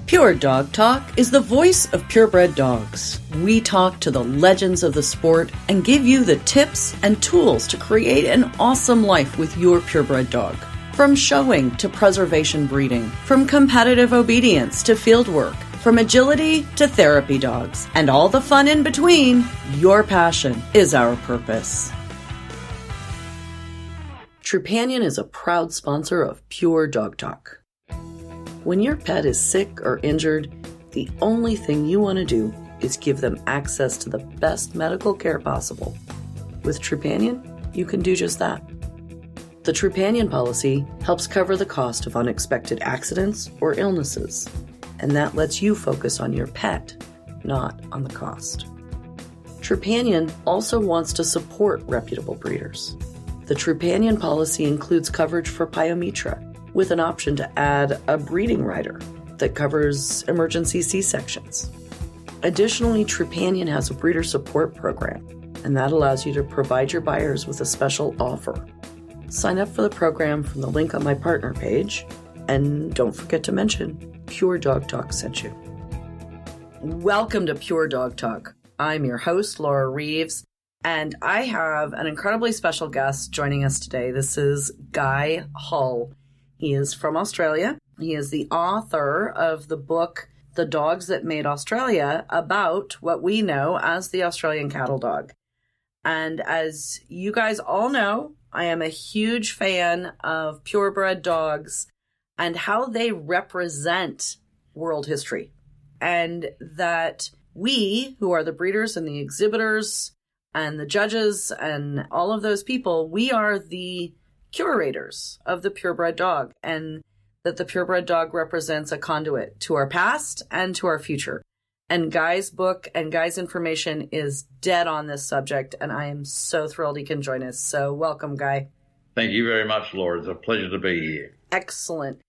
Pure Dog Talk is the voice of purebred dogs. We talk to the legends of the sport and give you the tips and tools to create an awesome life with your purebred dog. From showing to preservation breeding, from competitive obedience to field work, from agility to therapy dogs, and all the fun in between, your passion is our purpose. Trupanion is a proud sponsor of Pure Dog Talk. When your pet is sick or injured, the only thing you want to do is give them access to the best medical care possible. With Trupanion, you can do just that. The Trupanion policy helps cover the cost of unexpected accidents or illnesses, and that lets you focus on your pet, not on the cost. Trupanion also wants to support reputable breeders. The Trupanion policy includes coverage for pyometra, with an option to add a breeding rider that covers emergency C-sections. Additionally, Trupanion has a breeder support program, and that allows you to provide your buyers with a special offer. Sign up for the program from the link on my partner page, and don't forget to mention Pure Dog Talk sent you. Welcome to Pure Dog Talk. I'm your host, Laura Reeves, and I have an incredibly special guest joining us today. This is Guy Hull. He is from Australia. He is the author of the book, The Dogs That Made Australia, about what we know as the Australian cattle dog. And as you guys all know, I am a huge fan of purebred dogs and how they represent world history. And that we, who are the breeders and the exhibitors and the judges and all of those people, we are the curators of the purebred dog, and that the purebred dog represents a conduit to our past and to our future. And Guy's book and Guy's information is dead on this subject, and I am so thrilled he can join us. So welcome, Guy. Thank you very much, Laura. It's a pleasure to be here. Excellent.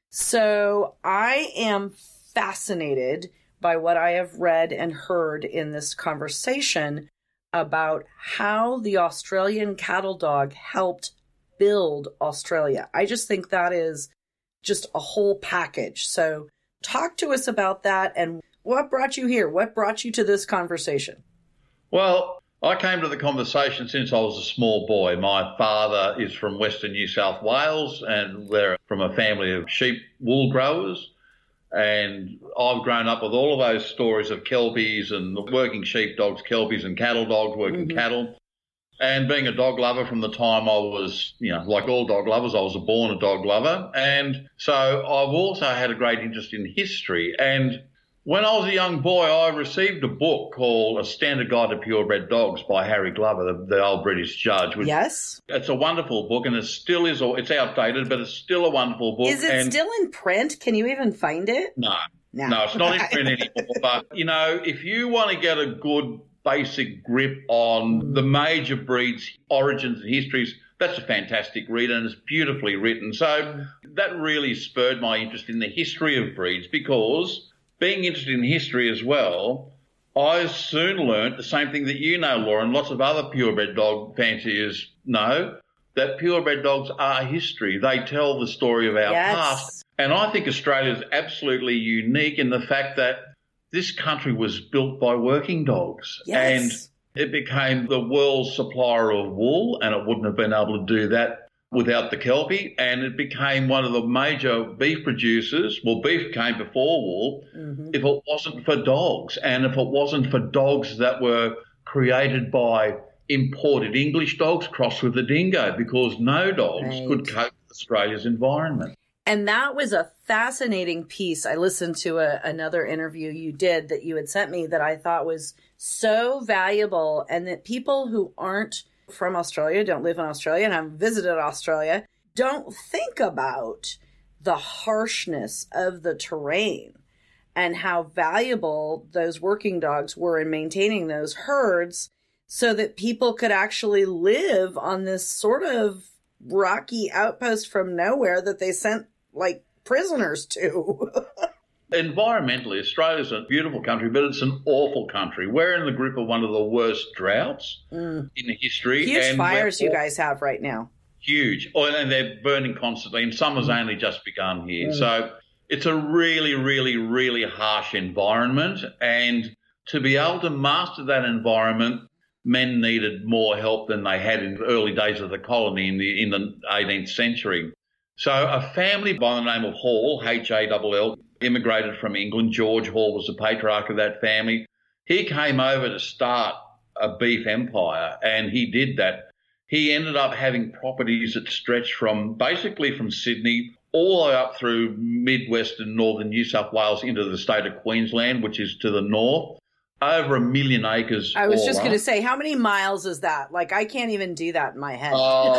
So I am fascinated by what I have read and heard in this conversation about how the Australian cattle dog helped build Australia. I just think that is just a whole package. So talk to us about that and what brought you here? What brought you to this conversation? Well, I came to the conversation since I was a small boy. My father is from Western New South Wales, and they're from a family of sheep wool growers. And I've grown up with all of those stories of kelpies and working sheep dogs, kelpies and cattle dogs, working cattle. And being a dog lover from the time I was, like all dog lovers, I was born a dog lover. And so I've also had a great interest in history. And when I was a young boy, I received a book called A Standard Guide to Purebred Dogs by Harry Glover, the old British judge. Yes. It's a wonderful book, and it still is. It's outdated, but it's still a wonderful book. Is it still in print? Can you even find it? No, it's not in print anymore. But, if you want to get a good basic grip on the major breeds' origins and histories, that's a fantastic read, and it's beautifully written. So that really spurred my interest in the history of breeds, because being interested in history as well, I soon learnt the same thing that you know, Laura, and lots of other purebred dog fanciers know, that purebred dogs are history. They tell the story of our past. And I think Australia is absolutely unique in the fact that this country was built by working dogs. Yes. And it became the world's supplier of wool, and it wouldn't have been able to do that without the Kelpie. And it became one of the major beef producers. Well, beef came before wool if it wasn't for dogs, and if it wasn't for dogs that were created by imported English dogs crossed with the dingo, because no dogs could cope with Australia's environment. And that was a fascinating piece. I listened to another interview you did that you had sent me that I thought was so valuable, and that people who aren't from Australia, don't live in Australia, and haven't visited Australia, don't think about the harshness of the terrain and how valuable those working dogs were in maintaining those herds so that people could actually live on this sort of rocky outpost from nowhere that they sent like prisoners to. Environmentally, Australia's a beautiful country, but it's an awful country. We're in the group of one of the worst droughts in history. Huge fires you guys have right now. Huge. And they're burning constantly, and summer's only just begun here. So It's a really, really, really harsh environment. And to be able to master that environment, men needed more help than they had in the early days of the colony in the 18th century. So a family by the name of Hall, Hall, immigrated from England. George Hall was the patriarch of that family. He came over to start a beef empire, and he did that. He ended up having properties that stretched from Sydney all the way up through Midwest and northern New South Wales into the state of Queensland, which is to the north. Over 1 million acres. I was just going to say, how many miles is that? Like, I can't even do that in my head.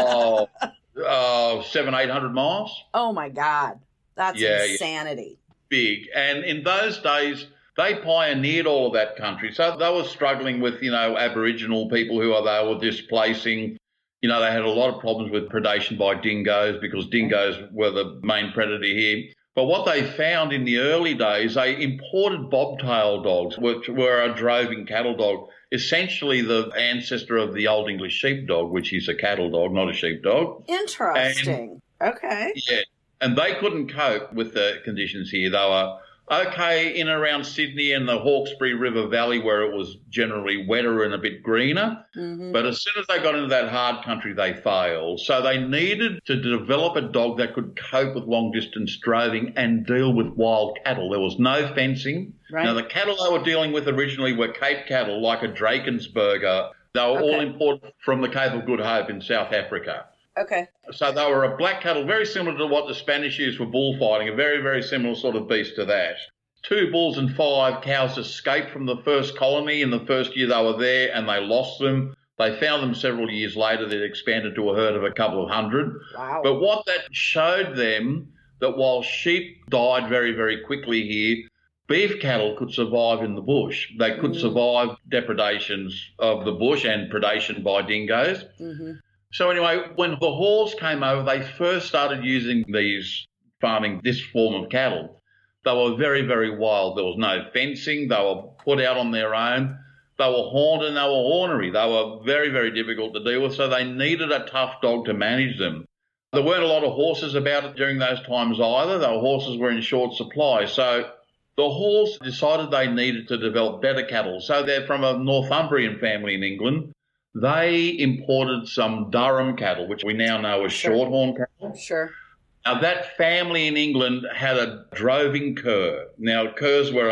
700-800 miles. Oh, my God. That's insanity. Yeah. Big. And in those days, they pioneered all of that country. So they were struggling with, Aboriginal people who they were displacing. They had a lot of problems with predation by dingoes because dingoes were the main predator here. But what they found in the early days, they imported bobtail dogs, which were a droving cattle dog, essentially the ancestor of the Old English sheepdog, which is a cattle dog, not a sheepdog. Interesting. Okay. Yeah. And they couldn't cope with the conditions here. They were okay in and around Sydney and the Hawkesbury River Valley where it was generally wetter and a bit greener. Mm-hmm. But as soon as they got into that hard country, they failed. So they needed to develop a dog that could cope with long-distance droving and deal with wild cattle. There was no fencing. Right. Now, the cattle they were dealing with originally were Cape cattle, like a Drakensberger. They were all imported from the Cape of Good Hope in South Africa. Okay. So they were a black cattle, very similar to what the Spanish used for bullfighting, a very, very similar sort of beast to that. 2 bulls and 5 cows escaped from the first colony in the first year they were there, and they lost them. They found them several years later. They'd expanded to a herd of a couple of hundred. Wow. But what that showed them, that while sheep died very, very quickly here, beef cattle could survive in the bush. They could survive depredations of the bush and predation by dingoes. Mm-hmm. So anyway, when the Halls came over, they first started using farming this form of cattle. They were very, very wild. There was no fencing. They were put out on their own. They were horned and they were ornery. They were very, very difficult to deal with, so they needed a tough dog to manage them. There weren't a lot of horses about it during those times either. The horses were in short supply. So the Halls decided they needed to develop better cattle. So they're from a Northumbrian family in England. They imported some Durham cattle, which we now know as shorthorn cattle. Sure. Now, that family in England had a droving cur. Now, curs were,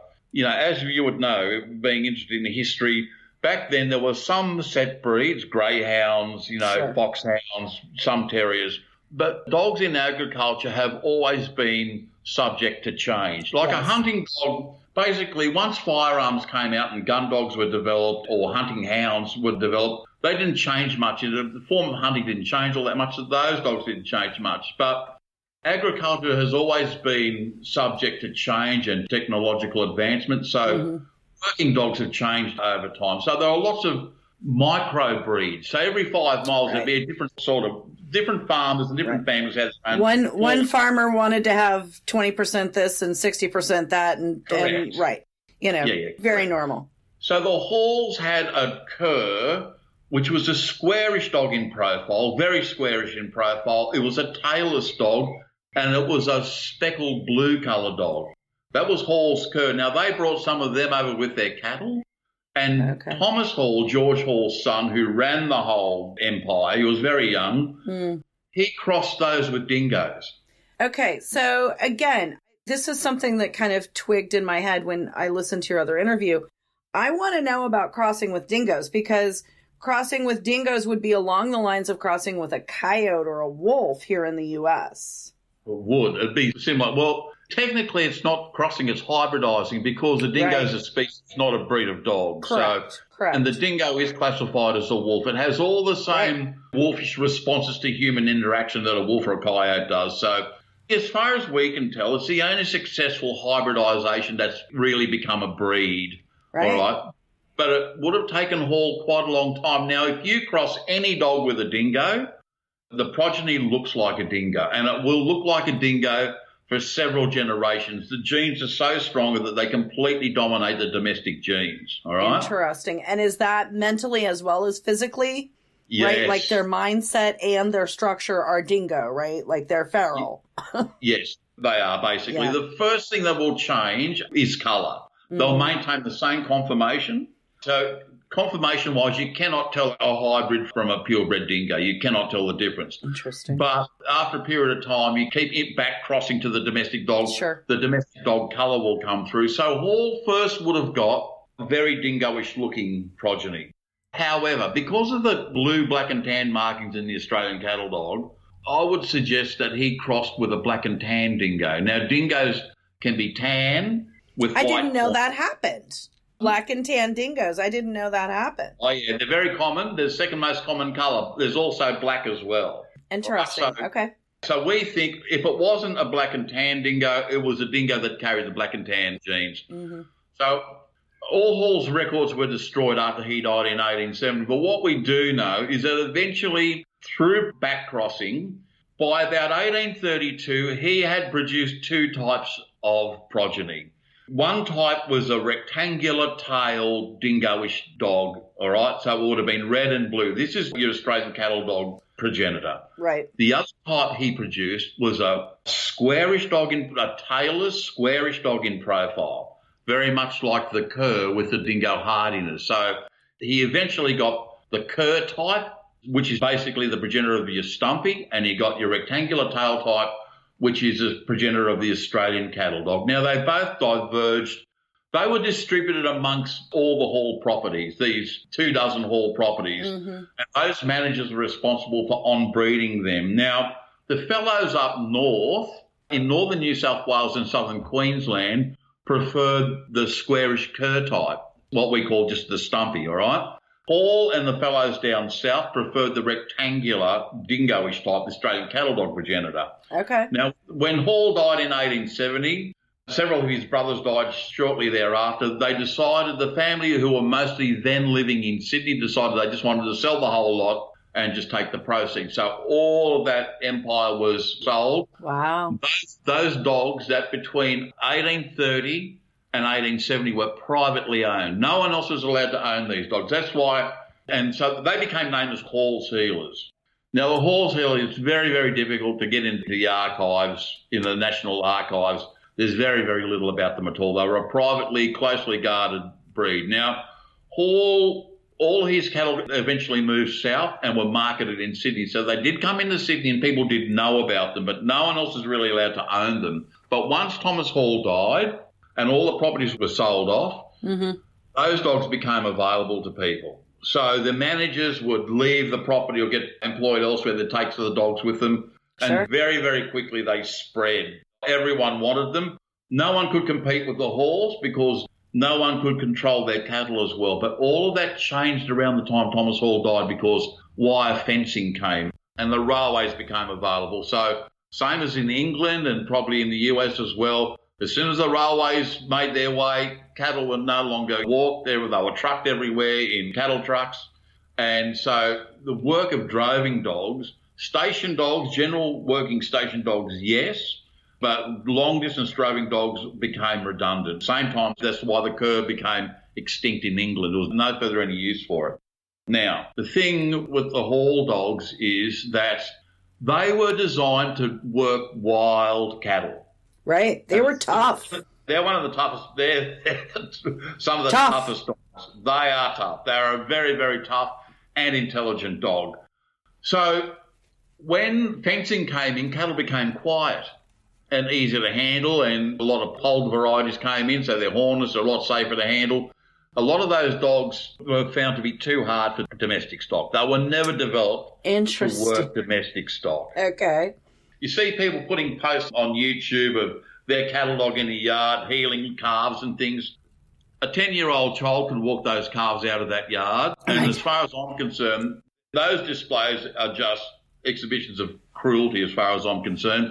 as you would know, being interested in history, back then there were some set breeds, greyhounds, foxhounds, some terriers. But dogs in agriculture have always been subject to change. Like a hunting dog, basically once firearms came out and gun dogs were developed or hunting hounds were developed, they didn't change much. The form of hunting didn't change all that much. Those dogs didn't change much. But agriculture has always been subject to change and technological advancement. So working dogs have changed over time. So there are lots of micro breeds. So every 5 miles there'd be a different farmers and different families had their own. One farmer wanted to have 20% this and 60% that, and very normal. So the Halls had a cur, which was a squarish dog in profile, very squarish in profile. It was a tailless dog, and it was a speckled blue coloured dog. That was Hall's cur. Now, they brought some of them over with their cattle. And Thomas Hall, George Hall's son, who ran the whole empire, he was very young, he crossed those with dingoes. Okay, so again, this is something that kind of twigged in my head when I listened to your other interview. I want to know about crossing with dingoes, because crossing with dingoes would be along the lines of crossing with a coyote or a wolf here in the U.S. It would. It'd be similar. Well, technically, it's not crossing, it's hybridizing, because the dingo is a species, not a breed of dog. Correct. And the dingo is classified as a wolf. It has all the same wolfish responses to human interaction that a wolf or a coyote does. So as far as we can tell, it's the only successful hybridization that's really become a breed. Right. All right. But it would have taken Hall quite a long time. Now, if you cross any dog with a dingo, the progeny looks like a dingo, and it will look like a dingo for several generations. The genes are so strong that they completely dominate the domestic genes, all right? Interesting. And is that mentally as well as physically? Yes. Right? Like their mindset and their structure are dingo, right? Like they're feral. Yes. They are, basically. Yeah. The first thing that will change is colour. They'll maintain the same conformation. So conformation-wise, you cannot tell a hybrid from a purebred dingo. You cannot tell the difference. Interesting. But after a period of time, you keep it back crossing to the domestic dog. Sure. The domestic dog colour will come through. So Hall first would have got a very dingoish looking progeny. However, because of the blue, black and tan markings in the Australian cattle dog, I would suggest that he crossed with a black and tan dingo. Now, dingoes can be tan with white. I didn't know that happened. Black and tan dingoes. I didn't know that happened. Oh, yeah, they're very common. They're the second most common colour. There's also black as well. Interesting. Okay. So we think if it wasn't a black and tan dingo, it was a dingo that carried the black and tan genes. Mm-hmm. So all Hall's records were destroyed after he died in 1870. But what we do know is that eventually, through back crossing, by about 1832, he had produced two types of progeny. One type was a rectangular-tailed dingoish dog, all right? So it would have been red and blue. This is your Australian cattle dog progenitor. Right. The other type he produced was a squarish dog, a tailless, squarish dog in profile, very much like the cur with the dingo hardiness. So he eventually got the cur type, which is basically the progenitor of your stumpy, and you got your rectangular tail type, which is a progenitor of the Australian cattle dog. Now, they both diverged. They were distributed amongst all the Hall properties, these 24 Hall properties, and those managers were responsible for on-breeding them. Now, the fellows up north, in northern New South Wales and southern Queensland, preferred the squarish cur type, what we call just the stumpy, all right? Hall and the fellows down south preferred the rectangular dingoish type, the Australian cattle dog progenitor. Okay. Now, when Hall died in 1870, several of his brothers died shortly thereafter. They decided, the family who were mostly then living in Sydney decided they just wanted to sell the whole lot and just take the proceeds. So all of that empire was sold. Wow. Those dogs that between 1830 and 1870 were privately owned. No one else was allowed to own these dogs. That's why, and so they became known as Hall's Heelers. Now, the Hall's Heeler is very, very difficult to get into the archives, in the National Archives. There's very, very little about them at all. They were a privately, closely guarded breed. Now, Hall, all his cattle eventually moved south and were marketed in Sydney. So they did come into Sydney and people did know about them, but no one else was really allowed to own them. But once Thomas Hall died, and all the properties were sold off, those dogs became available to people. So the managers would leave the property or get employed elsewhere that takes the dogs with them. Sure. And very, very quickly they spread. Everyone wanted them. No one could compete with the Halls because no one could control their cattle as well. But all of that changed around the time Thomas Hall died because wire fencing came and the railways became available. So same as in England and probably in the US as well, as soon as the railways made their way, cattle were no longer walked. They were trucked everywhere in cattle trucks. And so the work of droving dogs, station dogs, general working station dogs, yes, but long-distance droving dogs became redundant. Same time, that's why the cur became extinct in England. There was no further any use for it. Now, the thing with the Hall dogs is that they were designed to work wild cattle. Right. They were tough. They're one of the toughest. They're some of the toughest dogs. They are tough. They're a very, very tough and intelligent dog. So when fencing came in, cattle became quiet and easier to handle, and a lot of polled varieties came in, so their horns are a lot safer to handle. A lot of those dogs were found to be too hard for domestic stock. They were never developed to work domestic stock. Okay. You see people putting posts on YouTube of their cattle dog in the yard, healing calves and things. A 10-year-old child can walk those calves out of that yard. And as far as I'm concerned, those displays are just exhibitions of cruelty as far as I'm concerned.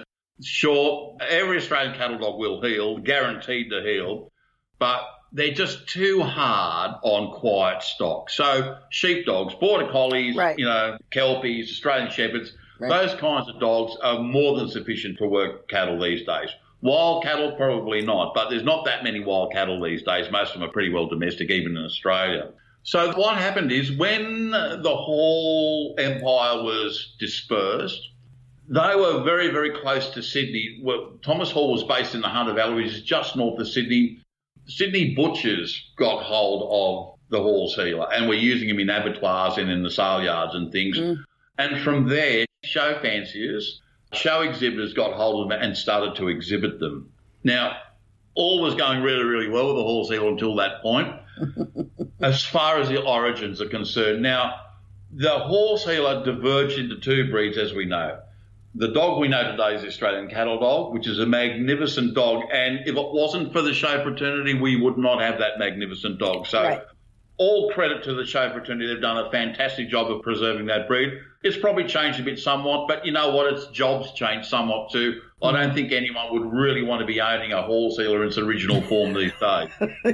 Sure, every Australian cattle dog will heal, guaranteed to heal, but they're just too hard on quiet stock. So sheepdogs, border collies, right. Kelpies, Australian shepherds, right. Those kinds of dogs are more than sufficient to work cattle these days. Wild cattle, probably not, but there's not that many wild cattle these days. Most of them are pretty well domestic, even in Australia. So what happened is when the whole empire was dispersed, They were very, very close to Sydney. Well, Thomas Hall was based in the Hunter Valley, which is just north of Sydney. Sydney butchers got hold of the horse healer and were using him in abattoirs and in the sale yards and things. And from there, show fanciers, show exhibitors got hold of them and started to exhibit them. Now, all was going really, really well with the horse healer until that point, as far as the origins are concerned. Now, the horse healer diverged into two breeds, as we know. The dog we know today is the Australian cattle dog, which is a magnificent dog. And if it wasn't for the show fraternity, we would not have that magnificent dog. So all credit to the show fraternity. They've done a fantastic job of preserving that breed. It's probably changed a bit somewhat, but you know what? Its job's changed somewhat too. I don't think anyone would really want to be owning a horse healer in its original form these days.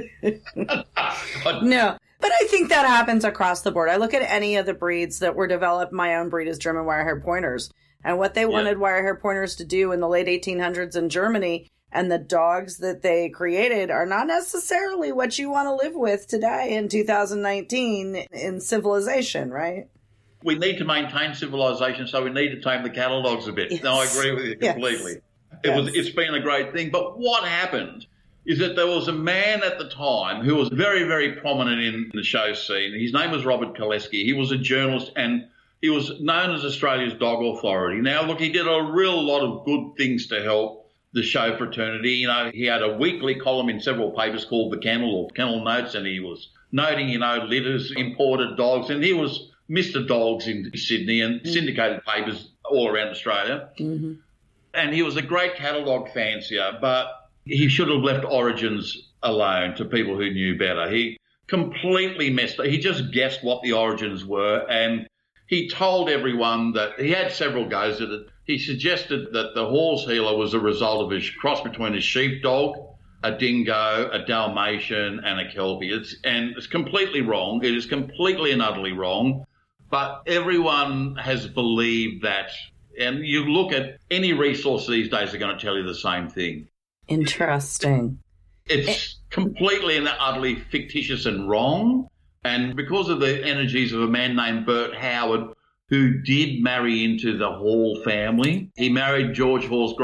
No. But I think that happens across the board. I look at any of the breeds that were developed. My own breed is German Wirehair Pointers. And what they wanted Wirehair Pointers to do in the late 1800s in Germany, and the dogs that they created are not necessarily what you want to live with today in 2019 in civilization, right? We need to maintain civilization, so we need to tame the cattle dogs a bit. Yes. No, I agree with you completely. Yes. It's been a great thing. But what happened is that there was a man at the time who was very, very prominent in the show scene. His name was Robert Koleski. He was a journalist and he was known as Australia's dog authority. Now, look, he did a real lot of good things to help the show fraternity. You know, he had a weekly column in several papers called The Kennel or Kennel Notes, and he was noting, you know, litters, imported dogs, and he was Mr. Dogs in Sydney and syndicated papers all around Australia. Mm-hmm. And he was a great cattle dog fancier, but he should have left origins alone to people who knew better. He completely messed up. He just guessed what the origins were, and he told everyone that he had several goes at it. He suggested that the horse healer was a result of a cross between a sheepdog, a dingo, a Dalmatian, and a Kelpie. It's completely wrong. It is completely and utterly wrong. But everyone has believed that. And you look at any resource these days, they're going to tell you the same thing. Interesting. It's completely and utterly fictitious and wrong. And because of the energies of a man named Bert Howard, who did marry into the Hall family, he married George Hall's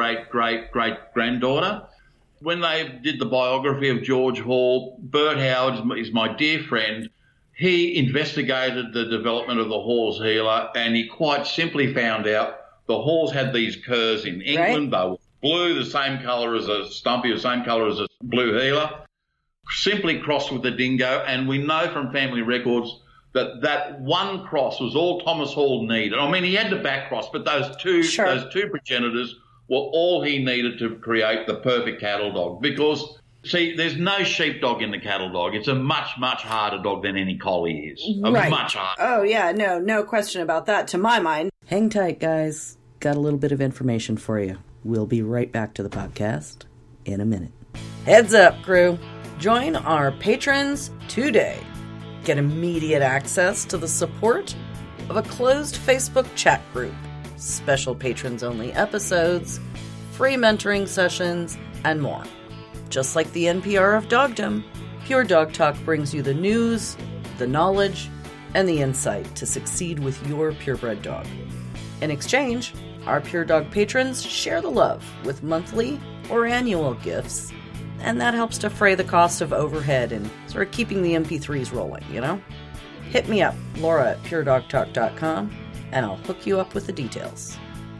great-great-great-great-granddaughter. When they did the biography of George Hall, Bert Howard is my dear friend. He investigated the development of the horse healer, and he quite simply found out the horse had these curs in England. Right. They were blue, the same colour as a Stumpy, the same colour as a blue healer, simply crossed with the dingo. And we know from family records that one cross was all Thomas Hall needed. I mean, he had the back cross, but those two progenitors were all he needed to create the perfect cattle dog. Because, see, there's no sheepdog in the cattle dog. It's a much, much harder dog than any collie is. Right. Much harder. Oh, yeah, no question about that, to my mind. Hang tight, guys. Got a little bit of information for you. We'll be right back to the podcast in a minute. Heads up, crew. Join our patrons today. Get immediate access to the support of a closed Facebook chat group, special patrons-only episodes, free mentoring sessions, and more. Just like the NPR of dogdom, Pure Dog Talk brings you the news, the knowledge, and the insight to succeed with your purebred dog. In exchange, our Pure Dog patrons share the love with monthly or annual gifts, and that helps defray the cost of overhead and sort of keeping the MP3s rolling, you know? Hit me up, Laura at puredogtalk.com, and I'll hook you up with the details.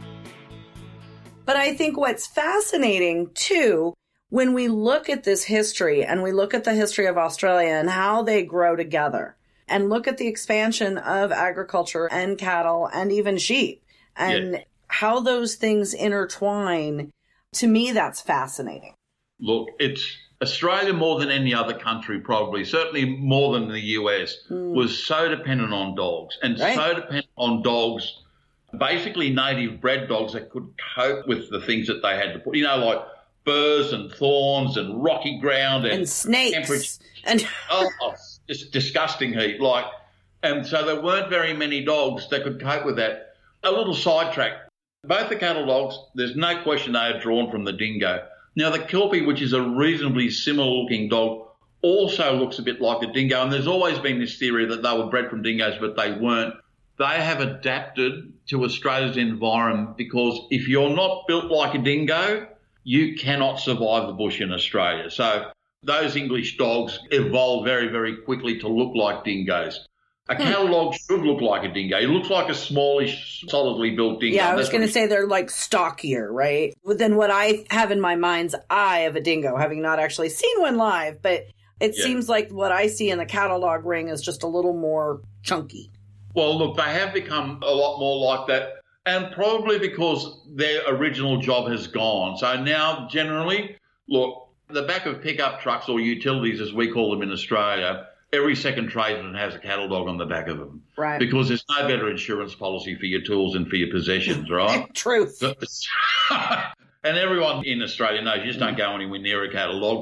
But I think what's fascinating, too, when we look at this history and we look at the history of Australia and how they grow together and look at the expansion of agriculture and cattle and even sheep and how those things intertwine, to me, that's fascinating. Look, it's Australia more than any other country probably, certainly more than the US, was so dependent on dogs and so dependent on dogs, basically native bred dogs that could cope with the things that they had to put, you know, like burrs and thorns and rocky ground and snakes and just disgusting heat. And so there weren't very many dogs that could cope with that. A little sidetrack. Both the cattle dogs, there's no question they are drawn from the dingo. Now, the Kelpie, which is a reasonably similar-looking dog, also looks a bit like a dingo, and there's always been this theory that they were bred from dingoes, but they weren't. they have adapted to Australia's environment, because if you're not built like a dingo, you cannot survive the bush in Australia. So those English dogs evolve very, very quickly to look like dingoes. A cattle dog should look like a dingo. He looks like a smallish, solidly built dingo. Yeah, I was going to say they're like stockier, right? Than what I have in my mind's eye of a dingo, having not actually seen one live. But it seems like what I see in the cattle dog ring is just a little more chunky. Well, look, they have become a lot more like that, and probably because their original job has gone. So now, generally, look, the back of pickup trucks, or utilities as we call them in Australia, every second tradesman has a cattle dog on the back of them. Right. Because there's no better insurance policy for your tools and for your possessions, right? Truth. And everyone in Australia knows you just don't go anywhere near a cattle dog.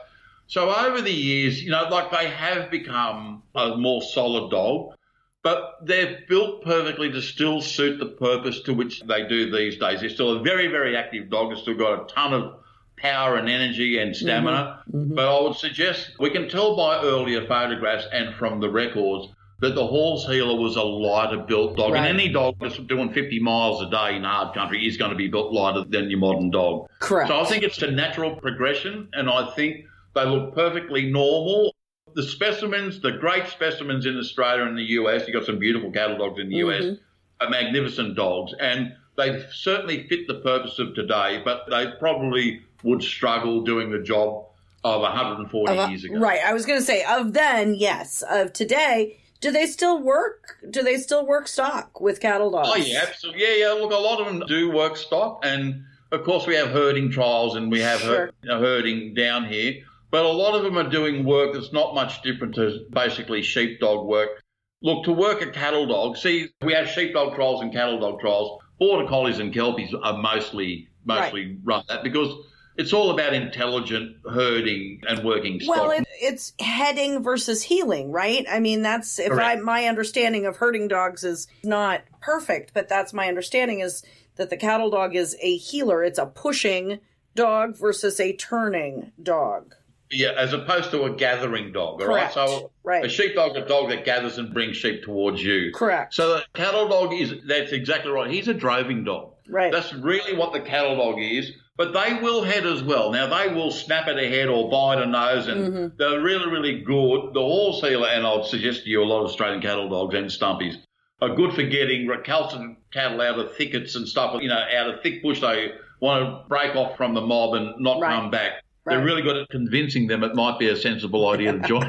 So over the years, like they have become a more solid dog, but they're built perfectly to still suit the purpose to which they do these days. They're still a very, very active dog. It's still got a ton of power and energy and stamina. Mm-hmm. But I would suggest we can tell by earlier photographs and from the records that the horse healer was a lighter built dog. Right. And any dog that's doing 50 miles a day in hard country is going to be built lighter than your modern dog. Correct. So I think it's a natural progression, and I think they look perfectly normal. The specimens, the great specimens in Australia and the US, you've got some beautiful cattle dogs in the US, are magnificent dogs, and they certainly fit the purpose of today, but they probably would struggle doing the job of 140 years ago. Right. I was going to say, of then, yes. Of today, do they still work? Do they still work stock with cattle dogs? Oh, yeah, absolutely. Yeah. Look, a lot of them do work stock, and, of course, we have herding trials and we have herding down here. But a lot of them are doing work that's not much different to basically sheepdog work. Look, to work a cattle dog, see, we have sheepdog trials and cattle dog trials. Border collies and kelpies are mostly run that, because it's all about intelligent herding and working stock. Well, it's heading versus healing, right? I mean, that's my understanding of herding dogs is not perfect, but that's my understanding is that the cattle dog is a healer. It's a pushing dog versus a turning dog. Yeah, as opposed to a gathering dog, all Correct. right? So a sheepdog is a dog that gathers and brings sheep towards you. Correct. So the cattle dog that's exactly right. He's a droving dog. Right. That's really what the cattle dog is. But they will head as well. Now, they will snap at a head or bite a nose, and they're really, really good. The horse healer, and I'd suggest to you a lot of Australian cattle dogs and stumpies, are good for getting recalcitrant cattle out of thickets and stuff, out of thick bush. They want to break off from the mob and not come back. Right. They're really good at convincing them it might be a sensible idea to join.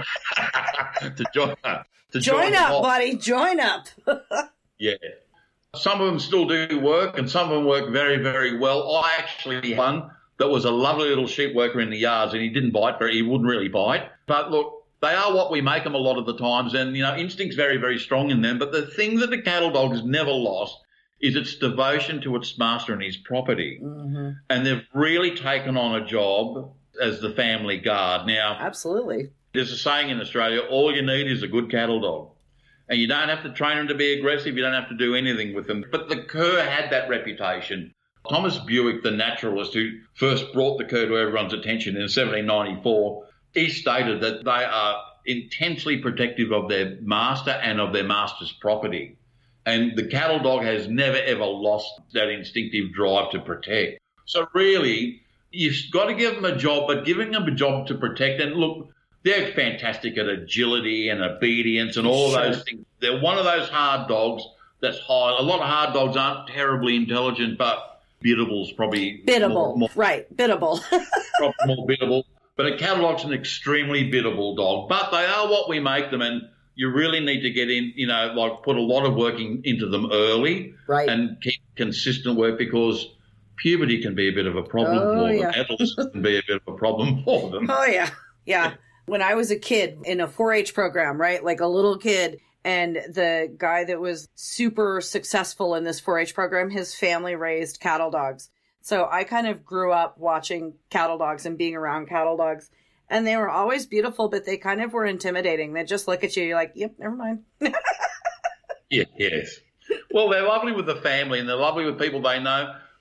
Join up, buddy. Join up. Yeah. Some of them still do work, and some of them work very, very well. I actually had one that was a lovely little sheep worker in the yards, and he didn't bite he wouldn't really bite. But look, they are what we make them a lot of the times, and instinct's very, very strong in them. But the thing that the cattle dog has never lost is its devotion to its master and his property. Mm-hmm. And they've really taken on a job as the family guard. Now, absolutely. There's a saying in Australia, all you need is a good cattle dog. And you don't have to train them to be aggressive. You don't have to do anything with them. But the cur had that reputation. Thomas Buick, the naturalist who first brought the cur to everyone's attention in 1794, he stated that they are intensely protective of their master and of their master's property. And the cattle dog has never, ever lost that instinctive drive to protect. So really, you've got to give them a job, but giving them a job to protect. And look, they're fantastic at agility and obedience and all of those things. They're one of those hard dogs that's high. A lot of hard dogs aren't terribly intelligent, but Bittable's probably biddable. More, biddable. Probably more biddable. But a cattle dog's an extremely biddable dog. But they are what we make them, and you really need to get in, put a lot of work into them early and keep consistent work, because puberty can be a bit of a problem for them. Adolescence can be a bit of a problem for them. Oh, yeah. Yeah. When I was a kid in a 4-H program, right, like a little kid, and the guy that was super successful in this 4-H program, his family raised cattle dogs. So I kind of grew up watching cattle dogs and being around cattle dogs. And they were always beautiful, but they kind of were intimidating. They just look at you, you're like, yep, never mind. Yes. Well, they're lovely with the family, and they're lovely with people they know.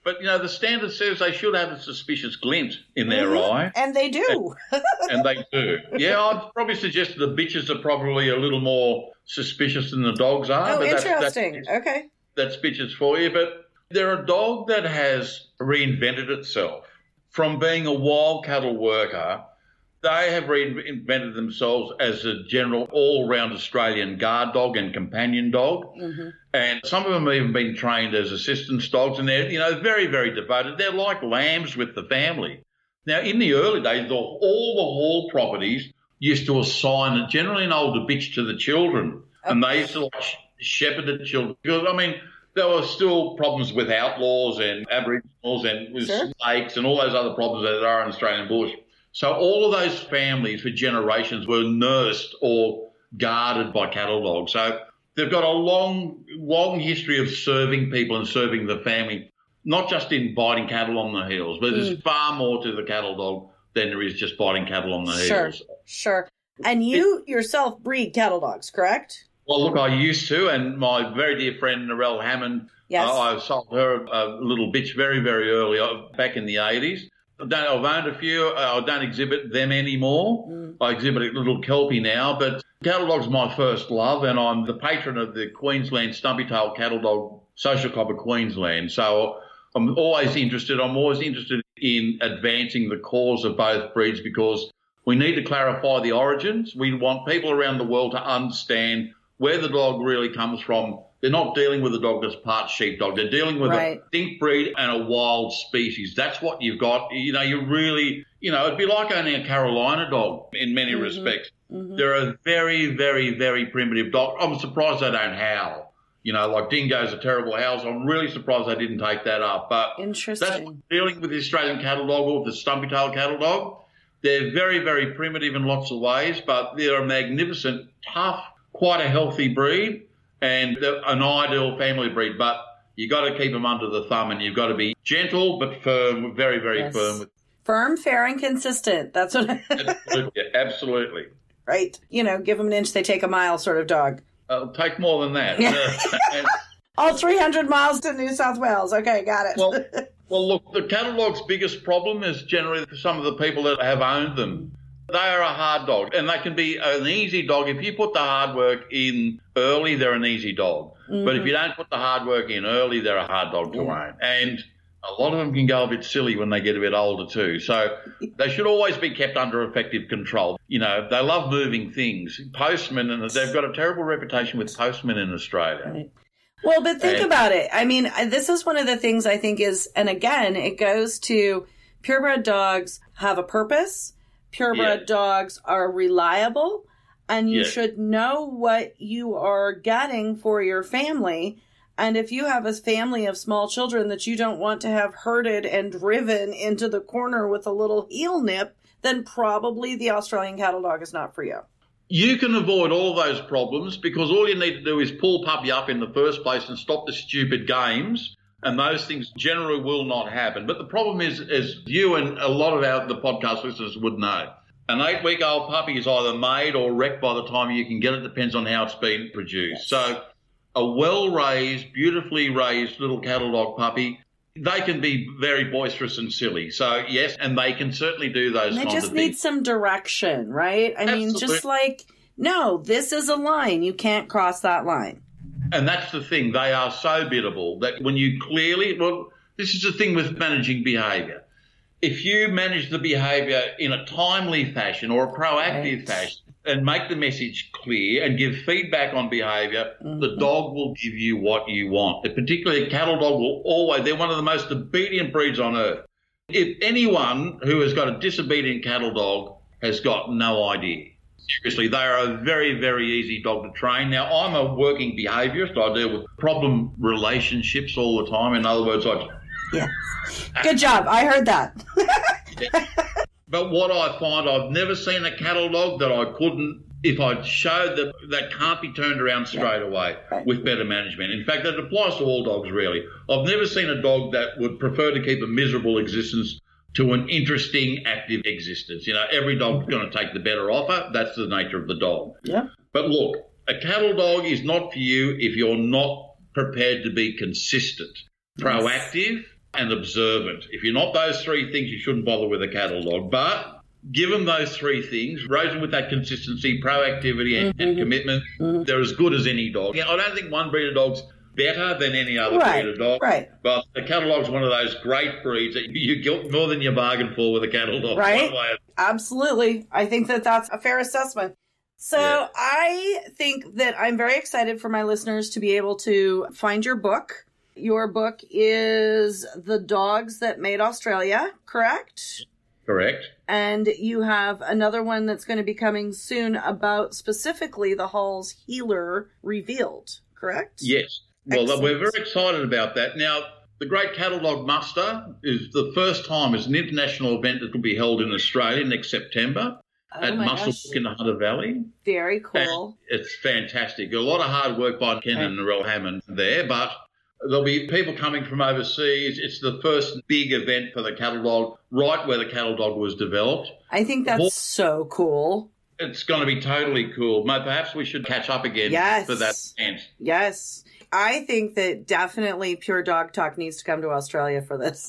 But, the standard says they should have a suspicious glint in their eye. And they do. And they do. Yeah, I'd probably suggest the bitches are probably a little more suspicious than the dogs are. Oh, but interesting. Okay. That's bitches for you. But they're a dog that has reinvented itself. From being a wild cattle worker, they have reinvented themselves as a general all-round Australian guard dog and companion dog. Mm-hmm. And some of them have even been trained as assistance dogs, and they're, very, very devoted. They're like lambs with the family. Now, in the early days, all the hall properties used to assign generally an older bitch to the children, and they used to shepherd the children. Because, there were still problems with outlaws and Aboriginals and with snakes and all those other problems that are in Australian bush. So all of those families for generations were nursed or guarded by cattle dogs. So they've got a long, long history of serving people and serving the family, not just in biting cattle on the hills, but there's far more to the cattle dog than there is just biting cattle on the hills. Sure. And you yourself breed cattle dogs, correct? Well, look, I used to, and my very dear friend, Narelle Hammond, I sold her a little bitch very, very early, back in the 80s. I've owned a few. I don't exhibit them anymore. I exhibit a little Kelpie now, but cattle dog's my first love, and I'm the patron of the Queensland Stumpy-tailed Cattle Dog Social Club of Queensland. So I'm always interested in advancing the cause of both breeds because we need to clarify the origins. We want people around the world to understand where the dog really comes from. They're not dealing with a dog that's part sheepdog. They're dealing with a distinct breed and a wild species. That's what you've got. You really, it'd be like owning a Carolina dog in many respects. Mm-hmm. They're a very, very, very primitive dog. I'm surprised they don't howl. Like dingoes are terrible howls. I'm really surprised they didn't take that up. But interesting. That's dealing with the Australian cattle dog or the stumpy-tailed cattle dog. They're very, very primitive in lots of ways, but they're a magnificent, tough, quite a healthy breed. And an ideal family breed, but you got to keep them under the thumb, and you've got to be gentle but firm, very, very firm. Firm, fair, and consistent. That's what. Absolutely. Right. Give them an inch, they take a mile, sort of dog. Take more than that. All 300 miles to New South Wales. Okay, got it. Well, look, the cattle dog's biggest problem is generally for some of the people that have owned them. They are a hard dog, and they can be an easy dog. If you put the hard work in early, they're an easy dog. Mm-hmm. But if you don't put the hard work in early, they're a hard dog to own. And a lot of them can go a bit silly when they get a bit older too. So they should always be kept under effective control. They love moving things. Postmen, and they've got a terrible reputation with postmen in Australia. Right. Well, but think about it. This is one of the things I think is, and again, it goes to purebred dogs have a purpose. Purebred dogs are reliable, and you should know what you are getting for your family. And if you have a family of small children that you don't want to have herded and driven into the corner with a little heel nip, then probably the Australian cattle dog is not for you. You can avoid all those problems because all you need to do is pull puppy up in the first place and stop the stupid games. And those things generally will not happen. But the problem is, as you and a lot of the podcast listeners would know, an 8-week-old puppy is either made or wrecked by the time you can get it. Depends on how it's been produced. Yes. So a well-raised, beautifully raised little cattle dog puppy, they can be very boisterous and silly. So, yes, and they can certainly do those kinds of things. They just need some direction, right? Absolutely. Just like, no, this is a line. You can't cross that line. And that's the thing. They are so biddable that when you this is the thing with managing behaviour. If you manage the behaviour in a timely fashion or a proactive fashion and make the message clear and give feedback on behaviour, the dog will give you what you want. Particularly a cattle dog they're one of the most obedient breeds on earth. If anyone who has got a disobedient cattle dog has got no idea. Seriously, they are a very, very easy dog to train. Now, I'm a working behaviourist. I deal with problem relationships all the time. In other words, Good job. I heard that. But what I find, I've never seen a cattle dog that I couldn't, if I showed that can't be turned around straight away with better management. In fact, that applies to all dogs, really. I've never seen a dog that would prefer to keep a miserable existence to an interesting, active existence. Every dog's going to take the better offer. That's the nature of the dog. Yeah. But look, a cattle dog is not for you if you're not prepared to be consistent, proactive, and observant. If you're not those three things, you shouldn't bother with a cattle dog. But give them those three things, raise them with that consistency, proactivity and commitment. They're as good as any dog. I don't think one breed of dog's better than any other breed of dog. Right. But the cattle dog's one of those great breeds that you get more than you bargain for with a cattle dog. Right. Absolutely. I think that that's a fair assessment. So I think that I'm very excited for my listeners to be able to find your book. Your book is The Dogs That Made Australia, correct? Correct. And you have another one that's going to be coming soon about specifically the Hall's Heeler Revealed, correct? Yes. Well, Excellent. we're very excited about that. Now, the Great Cattle Dog Muster is the first time. It's an international event that will be held in Australia next September at Muswellbrook in the Hunter Valley. Very cool. And it's fantastic. A lot of hard work by Ken and Narelle Hammond there, but there'll be people coming from overseas. It's the first big event for the cattle dog, right where the cattle dog was developed. I think that's so cool. It's going to be totally cool. Perhaps we should catch up again for that event. Yes. I think that definitely Pure Dog Talk needs to come to Australia for this.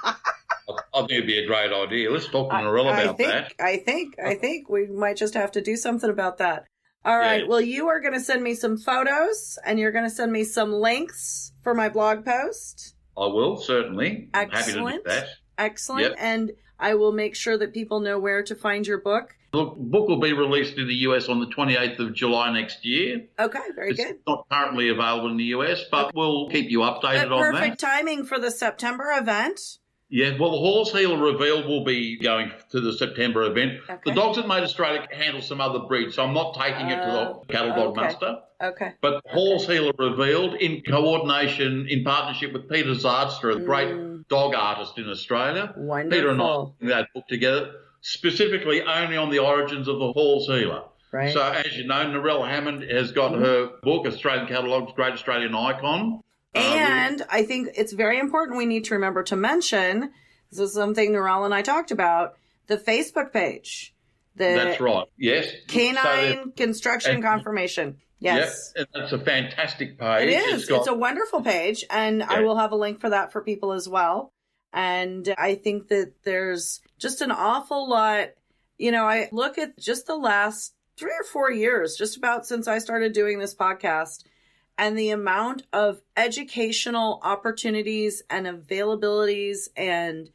I think it'd be a great idea. Let's talk to Narelle about that. I think we might just have to do something about that. All right. Yeah. Well, you are going to send me some photos and you're going to send me some links for my blog post. I will, certainly. Excellent. I'm happy to do that. Excellent. Yep. And I will make sure that people know where to find your book. The book will be released in the US on the 28th of July next year. Okay, very good. It's not currently available in the US, but we'll keep you updated on that. Perfect timing for the September event. Yeah, well, the Hall's Heeler Revealed will be going to the September event. Okay. The Dogs That Made Australia handle some other breeds, so I'm not taking it to the Cattle Dog Muster. Okay. But Hall's Heeler Revealed, in coordination, in partnership with Peter Zardstra, a great dog artist in Australia. Wonderful. Peter and I put that book together, specifically only on the origins of the Hall's Heeler. Right. So, as you know, Narelle Hammond has got her book, Australian Catalogues, Great Australian Icon. And I think it's very important we need to remember to mention, this is something Narelle and I talked about, the Facebook page. That's right, yes. Canine Construction Confirmation. Yes. Yep, and it's a fantastic page. It is. It's a wonderful page, and I will have a link for that for people as well. And I think that there's just an awful lot. You know, I look at just the last 3 or 4 years, just about since I started doing this podcast, and the amount of educational opportunities and availabilities and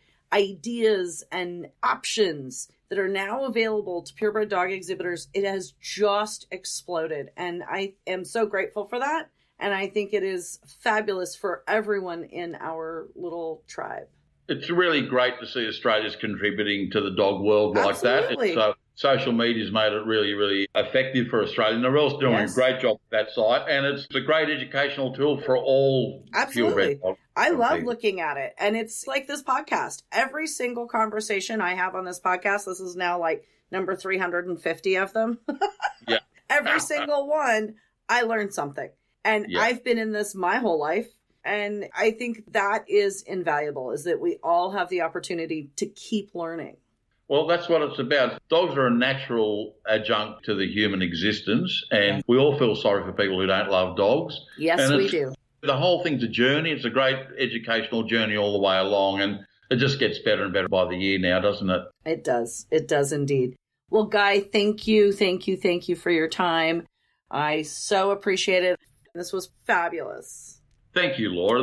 ideas and options that are now available to purebred dog exhibitors, it has just exploded. And I am so grateful for that. And I think it is fabulous for everyone in our little tribe. It's really great to see Australia's contributing to the dog world like that. It's, social media's made it really, really effective for Australia. Narelle's doing a great job with that site, and it's a great educational tool for all purebred dogs. I love looking at it. And it's like this podcast. Every single conversation I have on this podcast, this is now like number 350 of them. Every single one, I learned something. And I've been in this my whole life. And I think that is invaluable, is that we all have the opportunity to keep learning. Well, that's what it's about. Dogs are a natural adjunct to the human existence, and we all feel sorry for people who don't love dogs. Yes, we do. The whole thing's a journey. It's a great educational journey all the way along, and it just gets better and better by the year now, doesn't it? It does. It does indeed. Well, Guy, thank you for your time. I so appreciate it. This was fabulous. Thank you, Laura.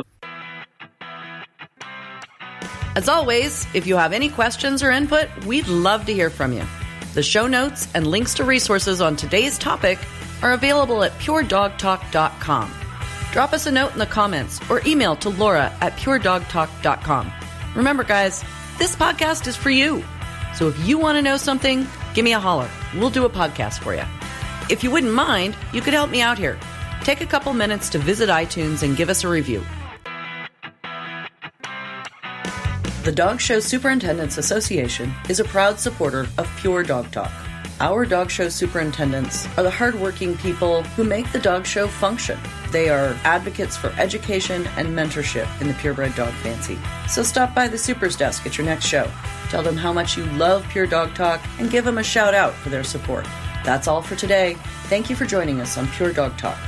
As always, if you have any questions or input, we'd love to hear from you. The show notes and links to resources on today's topic are available at puredogtalk.com. Drop us a note in the comments or email to laura@puredogtalk.com. Remember, guys, this podcast is for you. So if you want to know something, give me a holler. We'll do a podcast for you. If you wouldn't mind, you could help me out here. Take a couple minutes to visit iTunes and give us a review. The Dog Show Superintendents Association is a proud supporter of Pure Dog Talk. Our dog show superintendents are the hardworking people who make the dog show function. They are advocates for education and mentorship in the purebred dog fancy. So stop by the Supers desk at your next show. Tell them how much you love Pure Dog Talk and give them a shout out for their support. That's all for today. Thank you for joining us on Pure Dog Talk.